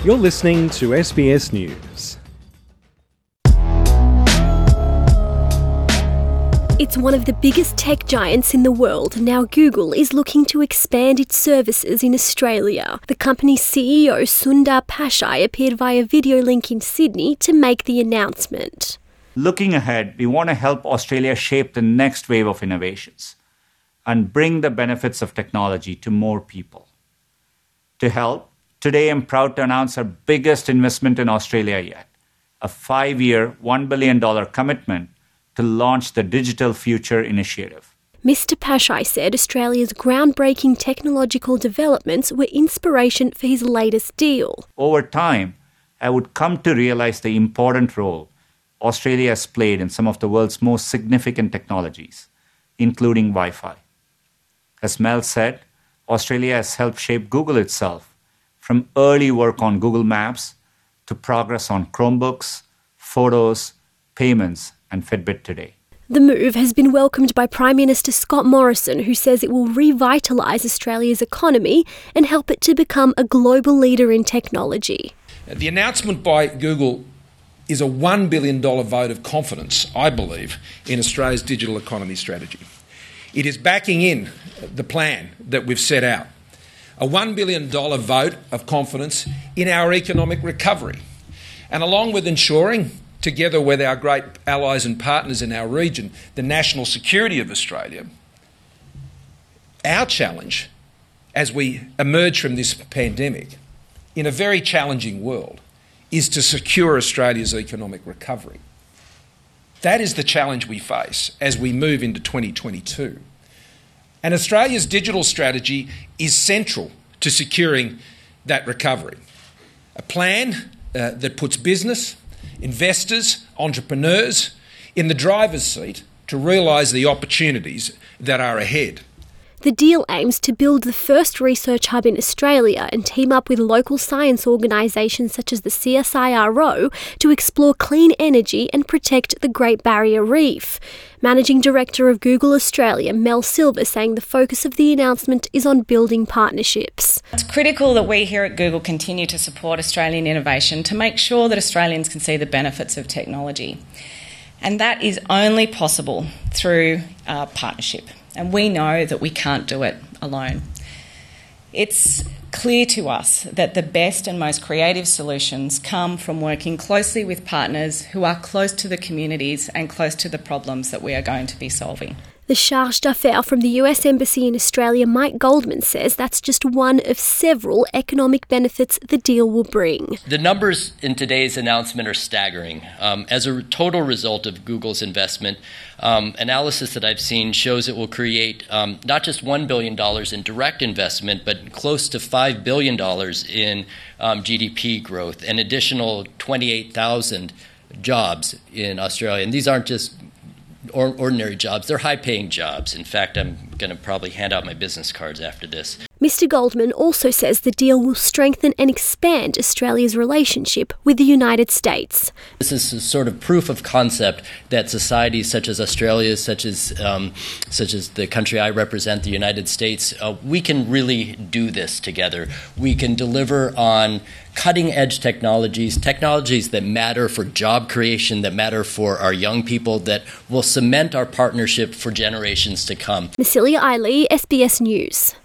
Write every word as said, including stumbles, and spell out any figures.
You're listening to S B S News. It's one of the biggest tech giants in the world. Now Google is looking to expand its services in Australia. The company's C E O Sundar Pichai appeared via video link in Sydney to make the announcement. Looking ahead, we want to help Australia shape the next wave of innovations and bring the benefits of technology to more people. To help, today I'm proud to announce our biggest investment in Australia yet, a five-year, one billion dollars commitment to launch the Digital Future Initiative. Mister Pichai said Australia's groundbreaking technological developments were inspiration for his latest deal. Over time, I would come to realize the important role Australia has played in some of the world's most significant technologies, including Wi-Fi. As Mel said, Australia has helped shape Google itself, from early work on Google Maps to progress on Chromebooks, photos, payments, and Fitbit today. The move has been welcomed by Prime Minister Scott Morrison, who says it will revitalise Australia's economy and help it to become a global leader in technology. The announcement by Google is a one billion dollars vote of confidence, I believe, in Australia's digital economy strategy. It is backing in the plan that we've set out. A one billion dollars vote of confidence in our economic recovery. And along with ensuring, together with our great allies and partners in our region, the national security of Australia, our challenge as we emerge from this pandemic in a very challenging world is to secure Australia's economic recovery. That is the challenge we face as we move into twenty twenty-two. And Australia's digital strategy is central to securing that recovery. A plan uh, that puts business, investors, entrepreneurs in the driver's seat to realise the opportunities that are ahead. The deal aims to build the first research hub in Australia and team up with local science organisations such as the C S I R O to explore clean energy and protect the Great Barrier Reef. Managing Director of Google Australia, Mel Silver, saying the focus of the announcement is on building partnerships. It's critical that we here at Google continue to support Australian innovation to make sure that Australians can see the benefits of technology. And that is only possible through uh, partnership. And we know that we can't do it alone. It's clear to us that the best and most creative solutions come from working closely with partners who are close to the communities and close to the problems that we are going to be solving. The charge d'affaires from the U S Embassy in Australia, Mike Goldman, says that's just one of several economic benefits the deal will bring. The numbers in today's announcement are staggering. Um, as a total result of Google's investment, um, analysis that I've seen shows it will create um, not just one billion dollars in direct investment, but close to five billion dollars in um, G D P growth, an additional twenty-eight thousand jobs in Australia. And these aren't just or ordinary jobs, they're high-paying jobs. In fact, I'm going to probably hand out my business cards after this. Mister Goldman also says the deal will strengthen and expand Australia's relationship with the United States. This is a sort of proof of concept that societies such as Australia, such as um, such as the country I represent, the United States, uh, we can really do this together. We can deliver on cutting-edge technologies, technologies that matter for job creation, that matter for our young people, that will cement our partnership for generations to come. Massilia Ailey, S B S News.